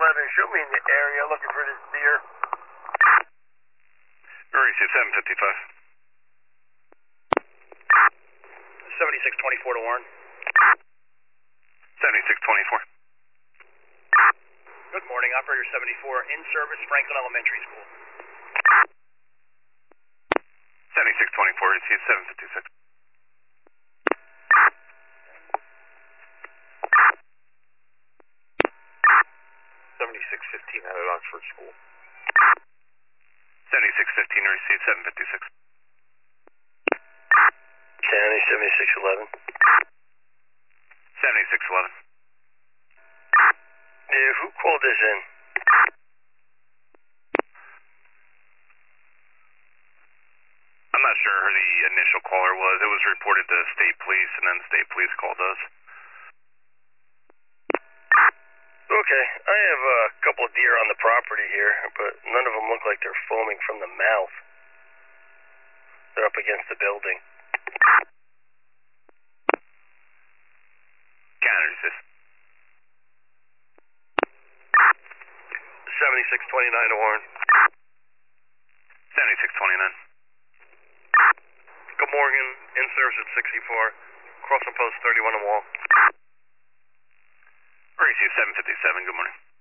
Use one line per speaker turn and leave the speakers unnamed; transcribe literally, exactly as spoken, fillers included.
eleven, show me in the area looking for this deer.
Receive seven fifty-five.
seventy-six twenty-four to Warren.
seventy-six twenty-four.
Good morning, Operator seventy-four, in service, Franklin Elementary School.
seventy-six twenty-four, receive seven fifty-six.
seventy-six fifteen out at Oxford School.
seventy-six fifteen, receive seven fifty-six.
County seventy-six eleven.
seventy-six eleven.
Yeah, who called this in?
I'm not sure who the initial caller was. It was reported to state police, and then state police called us.
Okay, I have a couple of deer on the property here, but none of them look like they're foaming from the mouth. They're up against the building.
County resist.
seventy-six twenty-nine to Warren.
seventy-six twenty-nine.
Good morning, in service at sixty-four, crossing post thirty-one and Wall.
Receive seven fifty-seven, good morning.